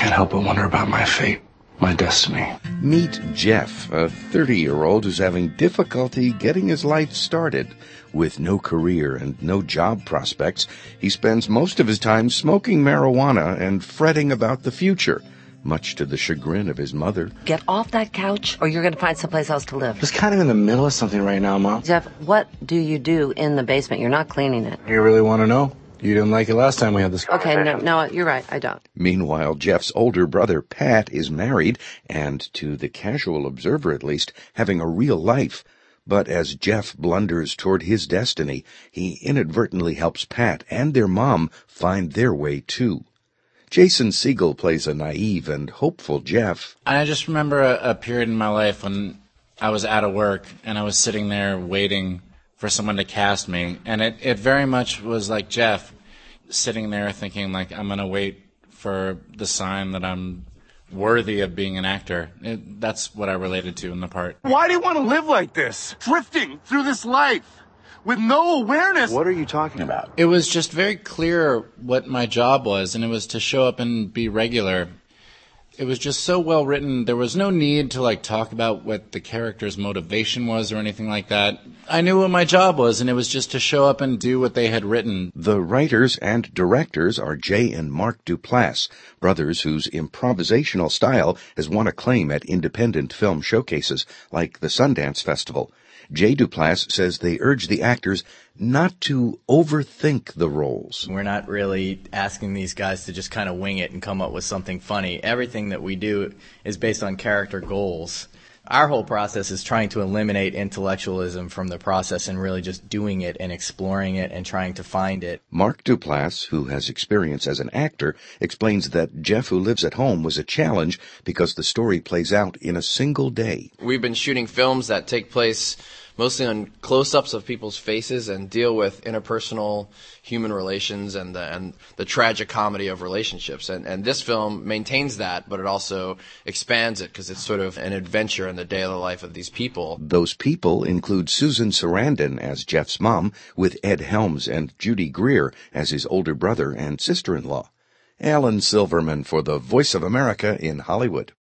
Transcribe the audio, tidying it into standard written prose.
can't help but wonder about my fate, my destiny. Meet Jeff, a 30-year-old who's having difficulty getting his life started. With no career and no job prospects, he spends most of his time smoking marijuana and fretting about the future, much to the chagrin of his mother. Get off that couch or you're going to find someplace else to live. Just kind of in the middle of something right now, Mom. Jeff, what do you do in the basement? You're not cleaning it. You really want to know? You didn't like it last time we had this conversation. Okay, no, you're right. I don't. Meanwhile, Jeff's older brother, Pat, is married and, to the casual observer at least, having a real life. But as Jeff blunders toward his destiny, he inadvertently helps Pat and their mom find their way too. Jason Segel plays a naive and hopeful Jeff. I just remember a period in my life when I was out of work and I was sitting there waiting for someone to cast me. And it very much was like Jeff, sitting there thinking, like, I'm going to wait for the sign that I'm worthy of being an actor. That's what I related to in the part. Why do you want to live like this? Drifting through this life with no awareness. What are you talking about? It was just very clear what my job was, and it was to show up and be regular. It was just so well written. There was no need to talk about what the character's motivation was or anything like that. I knew what my job was, and it was just to show up and do what they had written. The writers and directors are Jay and Mark Duplass, brothers whose improvisational style has won acclaim at independent film showcases like the Sundance Festival. Jay Duplass says they urge the actors not to overthink the roles. We're not really asking these guys to just kind of wing it and come up with something funny. Everything that we do is based on character goals. Our whole process is trying to eliminate intellectualism from the process and really just doing it and exploring it and trying to find it. Mark Duplass, who has experience as an actor, explains that Jeff Who Lives at Home was a challenge because the story plays out in a single day. We've been shooting films that take place mostly on close-ups of people's faces and deal with interpersonal human relations and the tragic comedy of relationships. And this film maintains that, but it also expands it because it's sort of an adventure in the daily life of these people. Those people include Susan Sarandon as Jeff's mom, with Ed Helms and Judy Greer as his older brother and sister-in-law. Alan Silverman for the Voice of America in Hollywood.